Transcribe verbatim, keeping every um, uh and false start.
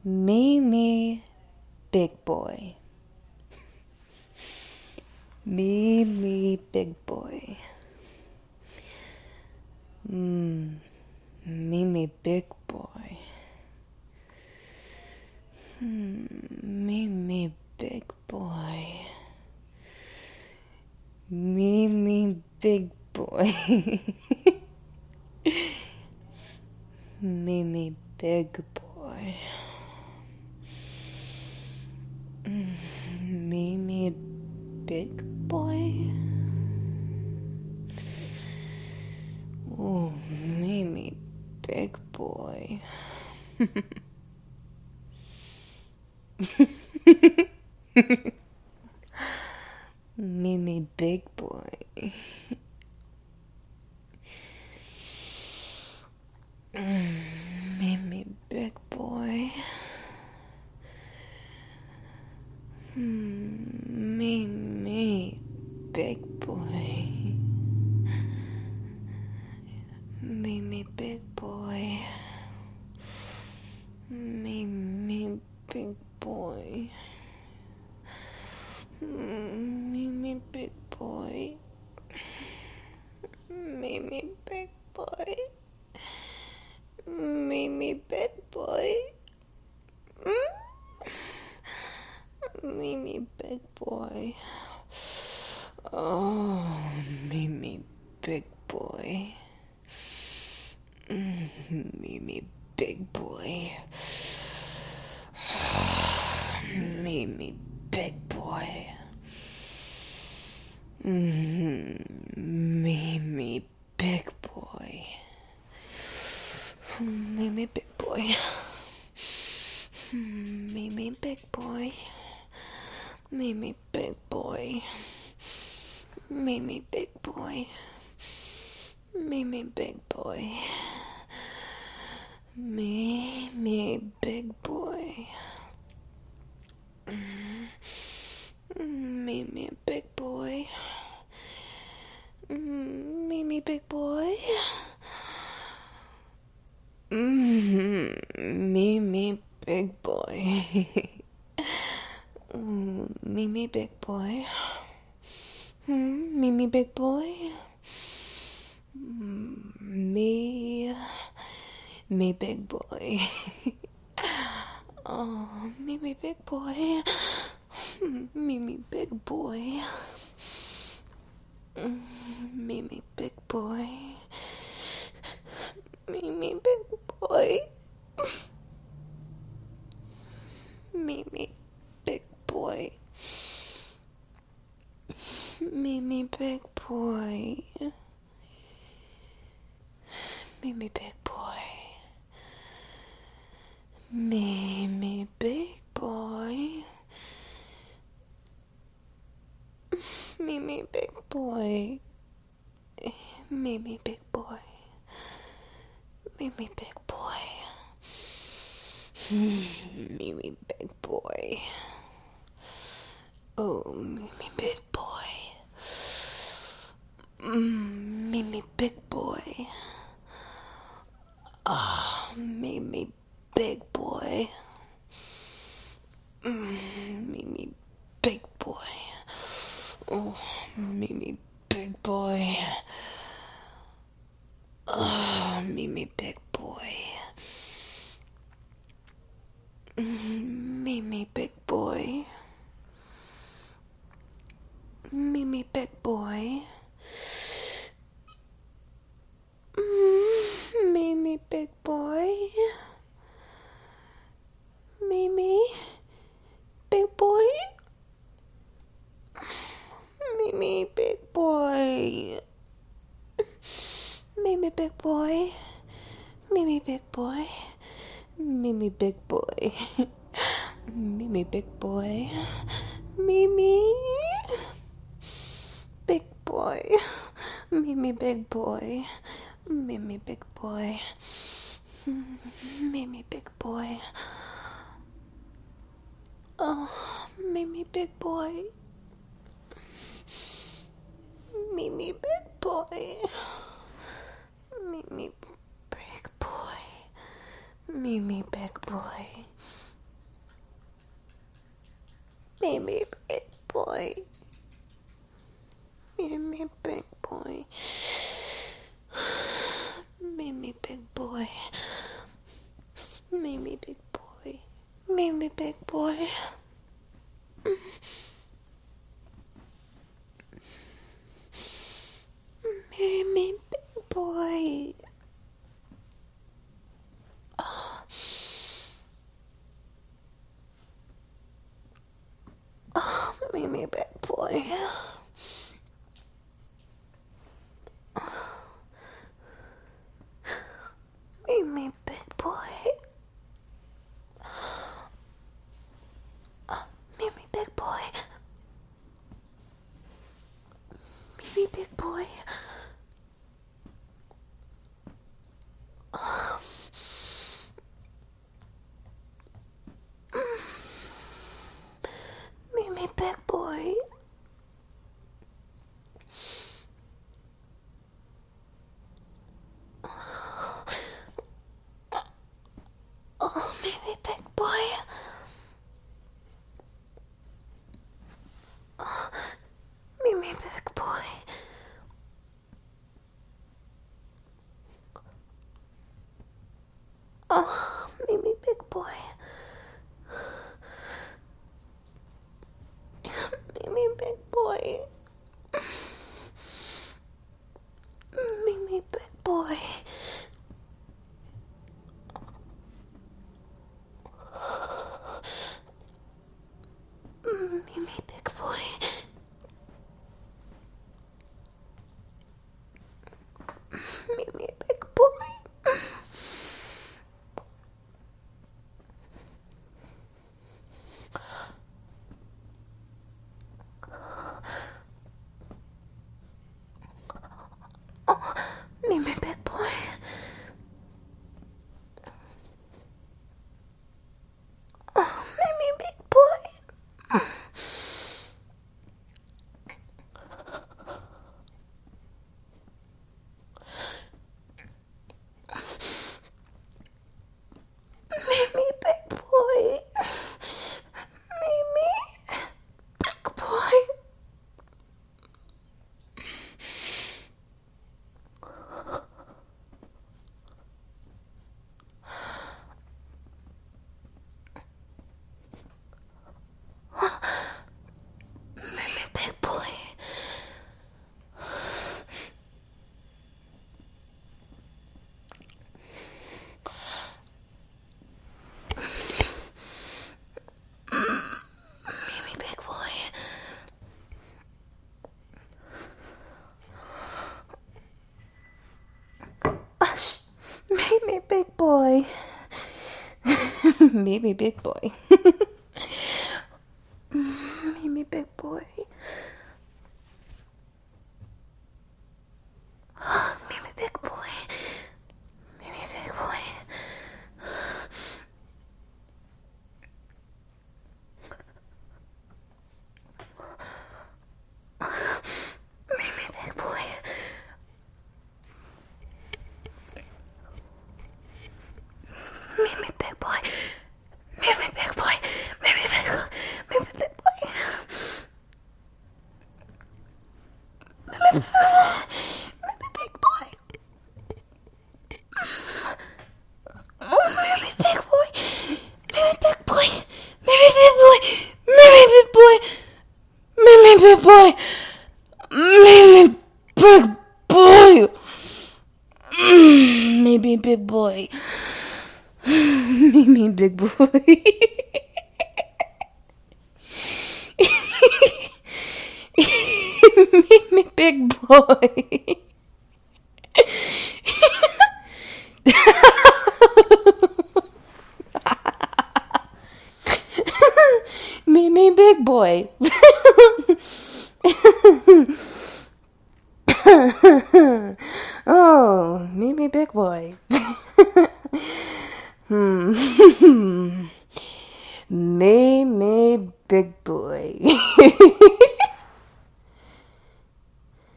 Me, me, big boy. Me, me, big boy. Mmm, me, me, big boy. Hmm, me, me, big boy. Me, me, big boy. Me, me, big boy. Me, me, big boy. Oh, me, me, big boy. Me, me, big boy. Me, me, big boy. Hmm, me, me, big boy. Me, me, big boy. Me, me, big boy. Me, me, big boy. Me, me, big boy. Me, me, big boy. Me, me, big boy. Oh, me, me, big boy. Me, me, big boy. Me, me, big boy. Me, me, big boy. Me, me, big boy. Me, me, big boy. Me, me, big boy. Me, me, big boy. Me, me, big boy. Me, me, big boy. Me, me, big boy. Me, me, big boy. Me, me, big boy. Me, me, big boy. Me, me, big boy. Me, me, big boy. Oh, me, me, big boy. Me, me, big boy. Me, me, big boy. Me, me, big boy. Me, me, big boy. Me, me, big boy. Me, me, big boy. Me, me, big boy. Me, me, big boy. Me, me, big boy. Me, me, big boy. Me, me, big boy. Oh, me, me, big boy. Mm, me, me, big boy. Ah, oh, me, me, big boy. Mm, me, me, big boy. Oh, me, me, big boy. Oh, me, me, big boy. Me, me, big boy. Me, me, big boy. Me, me, big boy. Me, me, big boy. Me, me, big boy. Me, me, big boy. Me, me, big boy. Me, me, big boy. Me, me, big boy. Me, me, big boy. Me, me, big boy. Me, me, big boy. Me, me, big boy. Oh, me, me, big boy. Me, me, big boy. Me, me, big boy. Me, me, big boy. Mimi big boy. Mimi big boy. Mimi big boy. Mimi big boy. Mimi big boy. Mimi big boy. Oh. Oh, Mimi big boy. Mimi big boy. Oh, Mimi big boy. Mimi big boy. Oh. Mimi big boy. Oh, Mimi big boy. Oh, Mimi big boy. Oh, Mimi big boy. Mimi big boy. Mimi big boy. Mimi big boy. Mimi big boy. Oh, Mimi big boy. Oh, Mimi big boy. Mimi big boy. Mimi big boy. Mimi big boy. Mimi big boy. Hush. Mimi big boy. Mimi big boy. Mimi big boy. Mimi big boy. Mimi big boy. Mimi big boy. Mimi big boy. Mimi big boy. Mimi big boy. Mimi big boy. Mimi big boy. Oh, Mimi big boy. Mimi big boy. Mimi big boy. Mimi big boy. Mimi big boy. Mimi big boy. Mimi big boy. Mimi big boy. Mimi big boy. Mimi big boy. Oh, Mimi big boy.